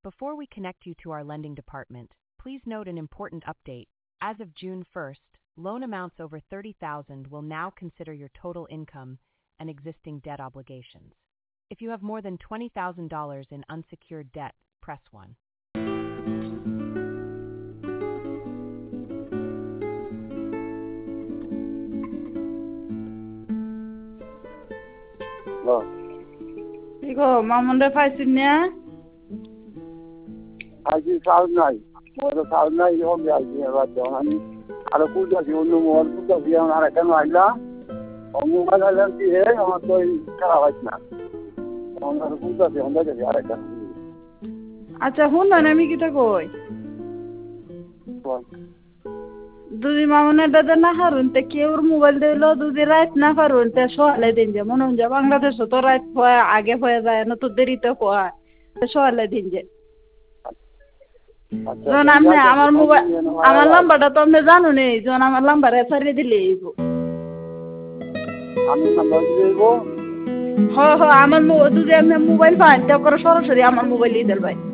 Before we connect you to our lending department, please note an important update. As of June 1st, loan amounts over $30,000 will now consider your total income and existing debt obligations. If you have more than $20,000 in unsecured debt, press 1. 이거 마문데 파이스냐? আইজি sound নাই মোর sound নাই ও IG এবার জানি আর কুদা কি অন্য mobile Kuda কি আর কেন আইলা ও মোবাইল আইলা কি হে আমার তো খারাপ হইছে না আমার কুদা কি আমরা যে আর কেন আচ্ছা হুন না আমি কিটা কই দুদি মামুনের দাদা না হারুন তে কেউর মোবাইল দিলো দুদি রাত না পারুন তে সকালে দিন যে মনে হয় বাংলাদেশ তো রাত হয় আগে হয়ে যায় না তো দেরিতে হয় তে সকালে দিন যে যখন আপনি আমার মোবাইল আমার নাম্বারটা তো আপনি জানো নেই যখন আমার নাম্বার ছাড়িয়ে দিলে আমি নাম্বার দিব আমার দুদি আপনি মোবাইল পান তে করে সরাসরি আমার মোবাইল দিয়ে দেন ভাই